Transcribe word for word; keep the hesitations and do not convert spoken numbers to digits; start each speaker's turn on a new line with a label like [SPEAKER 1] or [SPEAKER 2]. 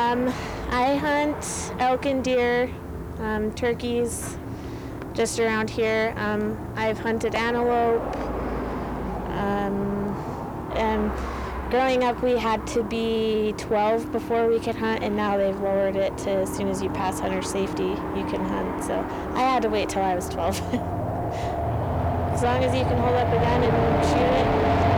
[SPEAKER 1] Um, I hunt elk and deer, um, turkeys, just around here. Um, I've hunted antelope. Um, and growing up, we had to be twelve before we could hunt, and now they've lowered it to as soon as you pass hunter safety, you can hunt. So I had to wait till I was twelve. As long as you can hold up a gun and shoot it,